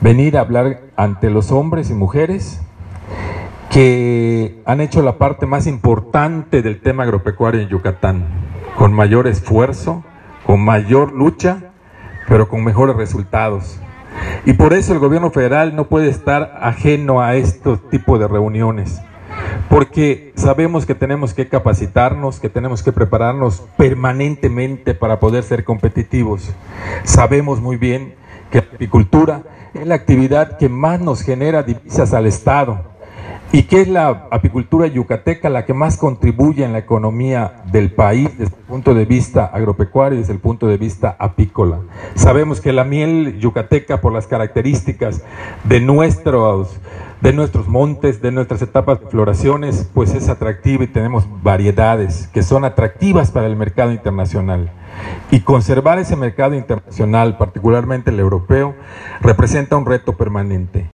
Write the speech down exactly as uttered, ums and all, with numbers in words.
venir a hablar ante los hombres y mujeres que han hecho la parte más importante del tema agropecuario en Yucatán, con mayor esfuerzo, con mayor lucha, pero con mejores resultados. Y por eso el gobierno federal no puede estar ajeno a estos tipos de reuniones, porque sabemos que tenemos que capacitarnos, que tenemos que prepararnos permanentemente para poder ser competitivos. Sabemos muy bien que la apicultura es la actividad que más nos genera divisas al Estado, y que es la apicultura yucateca la que más contribuye en la economía del país desde el punto de vista agropecuario y desde el punto de vista apícola. Sabemos que la miel yucateca, por las características de nuestros, de nuestros montes, de nuestras etapas de floraciones, pues es atractiva y tenemos variedades que son atractivas para el mercado internacional. Y conservar ese mercado internacional, particularmente el europeo, representa un reto permanente.